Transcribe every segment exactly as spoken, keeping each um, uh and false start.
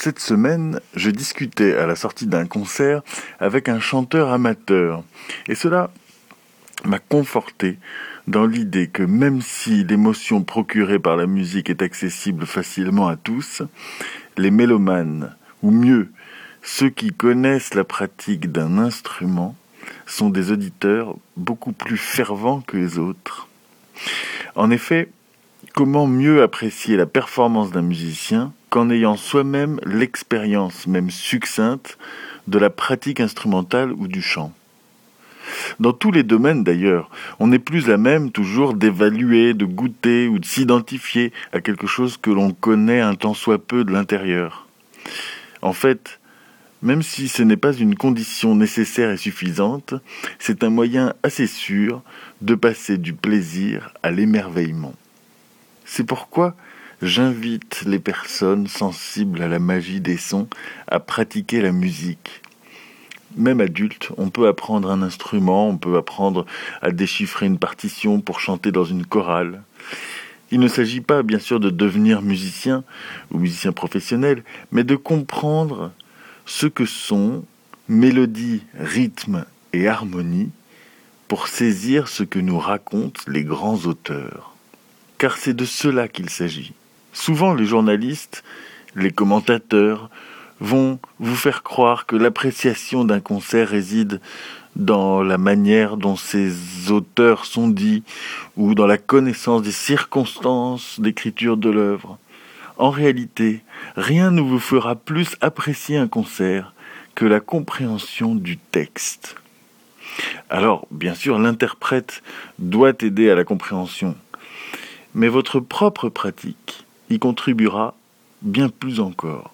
Cette semaine, je discutais à la sortie d'un concert avec un chanteur amateur. Et cela m'a conforté dans l'idée que même si l'émotion procurée par la musique est accessible facilement à tous, les mélomanes, ou mieux, ceux qui connaissent la pratique d'un instrument, sont des auditeurs beaucoup plus fervents que les autres. En effet, comment mieux apprécier la performance d'un musicien qu'en ayant soi-même l'expérience, même succincte, de la pratique instrumentale ou du chant ? Dans tous les domaines d'ailleurs, on n'est plus à même toujours d'évaluer, de goûter ou de s'identifier à quelque chose que l'on connaît un tant soit peu de l'intérieur. En fait, même si ce n'est pas une condition nécessaire et suffisante, c'est un moyen assez sûr de passer du plaisir à l'émerveillement. C'est pourquoi j'invite les personnes sensibles à la magie des sons à pratiquer la musique. Même adulte, on peut apprendre un instrument, on peut apprendre à déchiffrer une partition pour chanter dans une chorale. Il ne s'agit pas, bien sûr, de devenir musicien ou musicien professionnel, mais de comprendre ce que sont mélodie, rythme et harmonie pour saisir ce que nous racontent les grands auteurs. Car c'est de cela qu'il s'agit. Souvent, les journalistes, les commentateurs vont vous faire croire que l'appréciation d'un concert réside dans la manière dont ces auteurs sont dits ou dans la connaissance des circonstances d'écriture de l'œuvre. En réalité, rien ne vous fera plus apprécier un concert que la compréhension du texte. Alors, bien sûr, l'interprète doit aider à la compréhension, mais votre propre pratique y contribuera bien plus encore.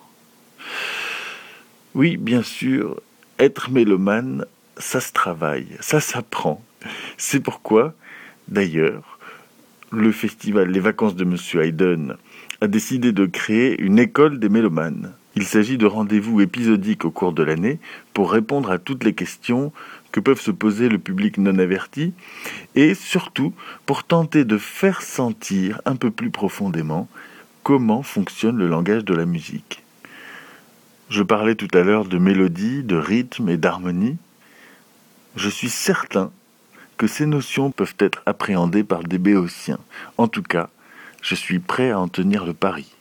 Oui, bien sûr, être mélomane, ça se travaille, ça s'apprend. C'est pourquoi, d'ailleurs, le festival Les Vacances de Monsieur Haydn a décidé de créer une école des mélomanes. Il s'agit de rendez-vous épisodiques au cours de l'année pour répondre à toutes les questions que peuvent se poser le public non averti et surtout pour tenter de faire sentir un peu plus profondément comment fonctionne le langage de la musique. Je parlais tout à l'heure de mélodie, de rythme et d'harmonie. Je suis certain que ces notions peuvent être appréhendées par des béotiens. En tout cas, je suis prêt à en tenir le pari.